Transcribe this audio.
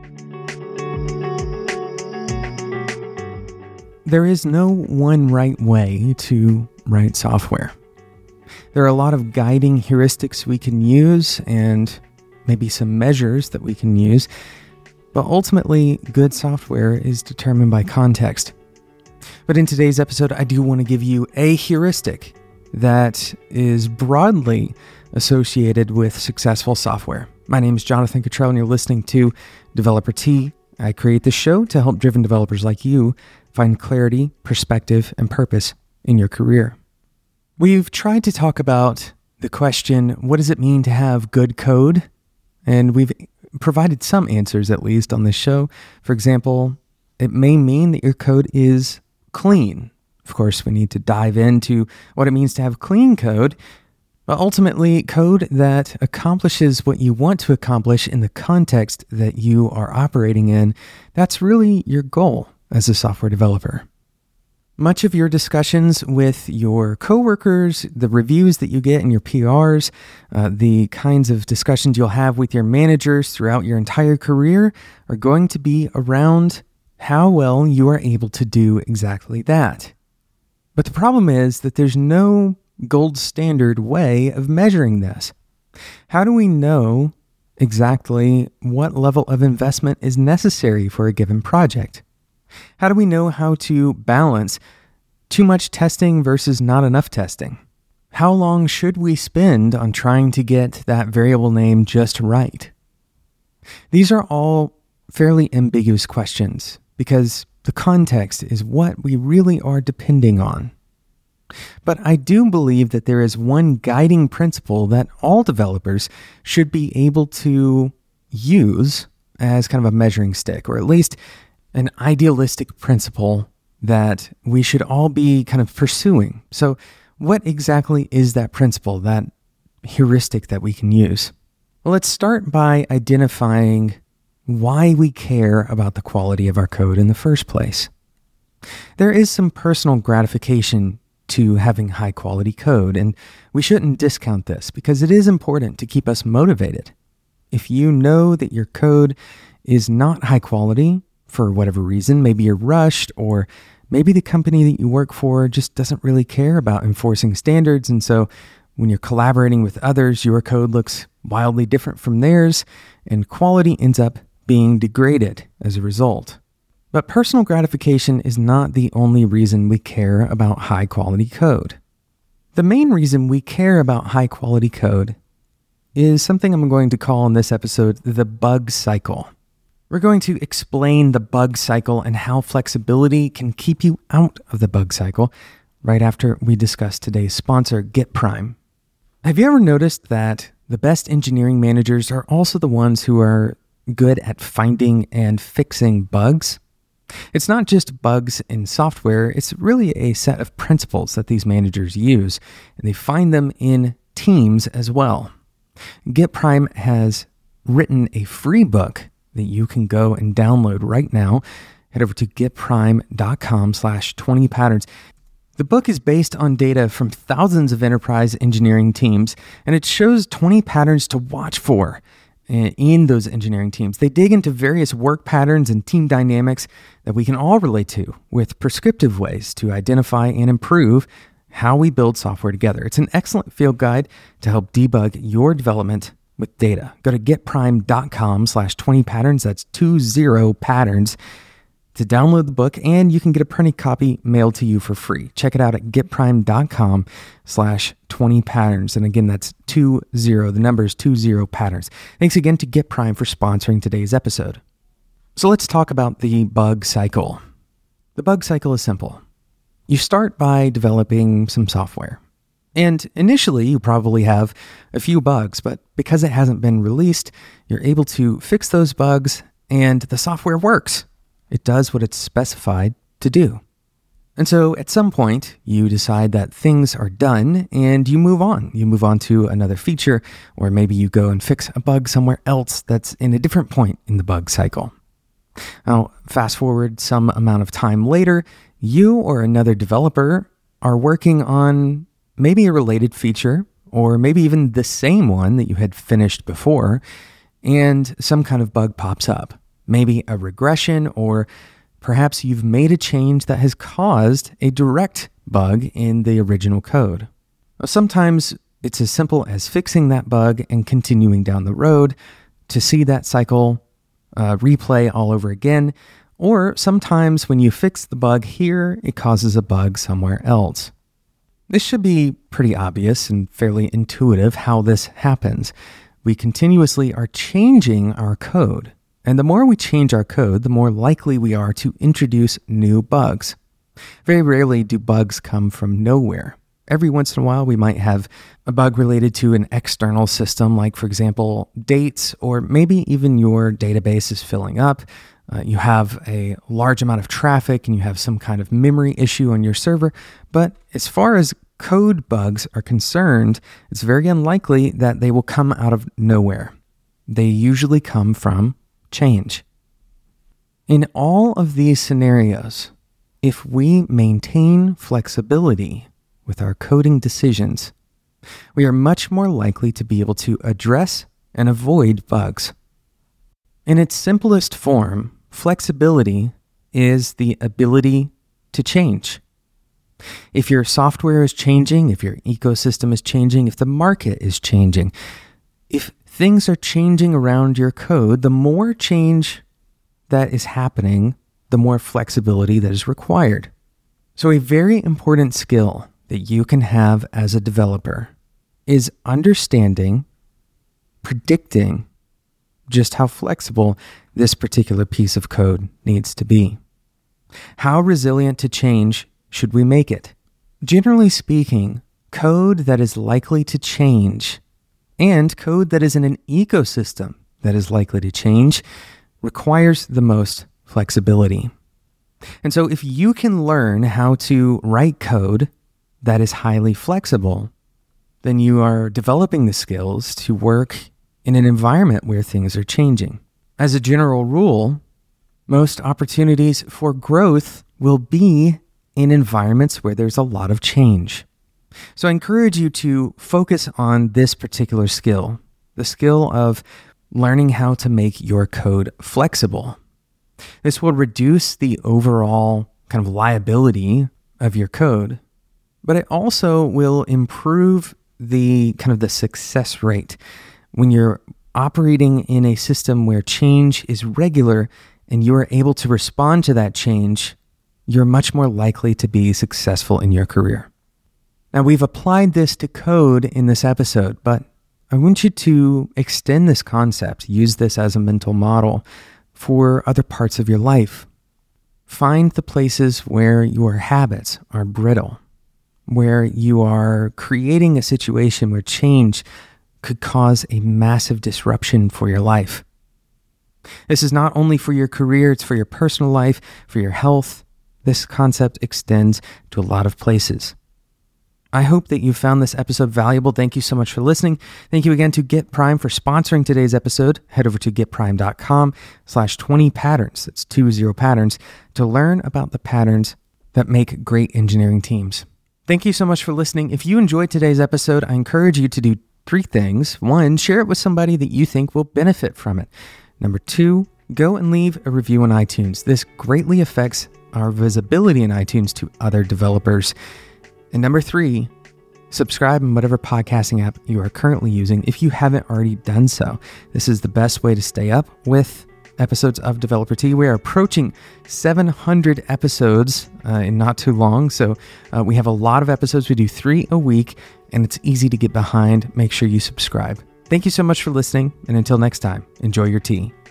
There is no one right way to write software. There are a lot of guiding heuristics we can use and maybe some measures that we can use, but ultimately, good software is determined by context. But in today's episode, I do want to give you a heuristic that is broadly associated with successful software. My name is Jonathan Cottrell, and you're listening to Developer Tea. I create this show to help driven developers like you find clarity, perspective, and purpose in your career. We've tried to talk about the question, what does it mean to have good code? And we've provided some answers, at least, on this show. For example, it may mean that your code is clean. Of course, we need to dive into what it means to have clean code, but ultimately, code that accomplishes what you want to accomplish in the context that you are operating in, that's really your goal as a software developer. Much of your discussions with your coworkers, the reviews that you get in your PRs, the kinds of discussions you'll have with your managers throughout your entire career are going to be around how well you are able to do exactly that. But the problem is that there's no gold standard way of measuring this. How do we know exactly what level of investment is necessary for a given project? How do we know how to balance too much testing versus not enough testing? How long should we spend on trying to get that variable name just right? These are all fairly ambiguous questions because the context is what we really are depending on. But I do believe that there is one guiding principle that all developers should be able to use as kind of a measuring stick, or at least an idealistic principle that we should all be kind of pursuing. So what exactly is that principle, that heuristic that we can use? Well, let's start by identifying why we care about the quality of our code in the first place. There is some personal gratification to having high quality code, and we shouldn't discount this because it is important to keep us motivated. If you know that your code is not high quality, for whatever reason, maybe you're rushed, or maybe the company that you work for just doesn't really care about enforcing standards, and so when you're collaborating with others, your code looks wildly different from theirs, and quality ends up being degraded as a result. But personal gratification is not the only reason we care about high quality code. The main reason we care about high quality code is something I'm going to call in this episode the bug cycle. We're going to explain the bug cycle and how flexibility can keep you out of the bug cycle right after we discuss today's sponsor, GitPrime. Have you ever noticed that the best engineering managers are also the ones who are good at finding and fixing bugs? It's not just bugs in software, it's really a set of principles that these managers use, and they find them in teams as well. GitPrime has written a free book that you can go and download right now. Head over to gitprime.com/20patterns. The book is based on data from thousands of enterprise engineering teams, and it shows 20 patterns to watch for in those engineering teams. They dig into various work patterns and team dynamics that we can all relate to with prescriptive ways to identify and improve how we build software together. It's an excellent field guide to help debug your development with data. Go to gitprime.com/20patterns. That's 20 patterns to download the book, and you can get a printed copy mailed to you for free. Check it out at gitprime.com/20patterns. And again, that's 20, the number is 20 patterns. Thanks again to GitPrime for sponsoring today's episode. So let's talk about the bug cycle. The bug cycle is simple. You start by developing some software. And initially, you probably have a few bugs, but because it hasn't been released, you're able to fix those bugs and the software works. It does what it's specified to do. And so at some point, you decide that things are done and you move on. You move on to another feature, or maybe you go and fix a bug somewhere else that's in a different point in the bug cycle. Now, fast forward some amount of time later, you or another developer are working on maybe a related feature, or maybe even the same one that you had finished before, and some kind of bug pops up. maybe a regression, or perhaps you've made a change that has caused a direct bug in the original code. Sometimes it's as simple as fixing that bug and continuing down the road to see that cycle replay all over again. Or sometimes when you fix the bug here, it causes a bug somewhere else. This should be pretty obvious and fairly intuitive how this happens. We continuously are changing our code. And the more we change our code, the more likely we are to introduce new bugs. Very rarely do bugs come from nowhere. Every once in a while, we might have a bug related to an external system, like, for example, dates, or maybe even your database is filling up. You have a large amount of traffic and you have some kind of memory issue on your server. But as far as code bugs are concerned, it's very unlikely that they will come out of nowhere. They usually come from change. In all of these scenarios, if we maintain flexibility with our coding decisions, we are much more likely to be able to address and avoid bugs. In its simplest form, flexibility is the ability to change. If your software is changing, if your ecosystem is changing, if the market is changing, if things are changing around your code, the more change that is happening, the more flexibility that is required. So a very important skill that you can have as a developer is understanding, predicting just how flexible this particular piece of code needs to be. How resilient to change should we make it? Generally speaking, code that is likely to change and code that is in an ecosystem that is likely to change requires the most flexibility. And so if you can learn how to write code that is highly flexible, then you are developing the skills to work in an environment where things are changing. As a general rule, most opportunities for growth will be in environments where there's a lot of change. So I encourage you to focus on this particular skill, the skill of learning how to make your code flexible. This will reduce the overall kind of liability of your code, but it also will improve the kind of the success rate. When you're operating in a system where change is regular and you're able to respond to that change, you're much more likely to be successful in your career. Now, we've applied this to code in this episode, but I want you to extend this concept, use this as a mental model for other parts of your life. Find the places where your habits are brittle, where you are creating a situation where change could cause a massive disruption for your life. This is not only for your career, it's for your personal life, for your health. This concept extends to a lot of places. I hope that you found this episode valuable. Thank you so much for listening. Thank you again to Get Prime for sponsoring today's episode. Head over to getprime.com/20patterns. That's 20 patterns to learn about the patterns that make great engineering teams. Thank you so much for listening. If you enjoyed today's episode, I encourage you to do 3 things. 1, share it with somebody that you think will benefit from it. Number 2, go and leave a review on iTunes. This greatly affects our visibility in iTunes to other developers. And number 3, subscribe in whatever podcasting app you are currently using if you haven't already done so. This is the best way to stay up with episodes of Developer Tea. We are approaching 700 episodes in not too long. So we have a lot of episodes. We do 3 a week, and it's easy to get behind. Make sure you subscribe. Thank you so much for listening. And until next time, enjoy your tea.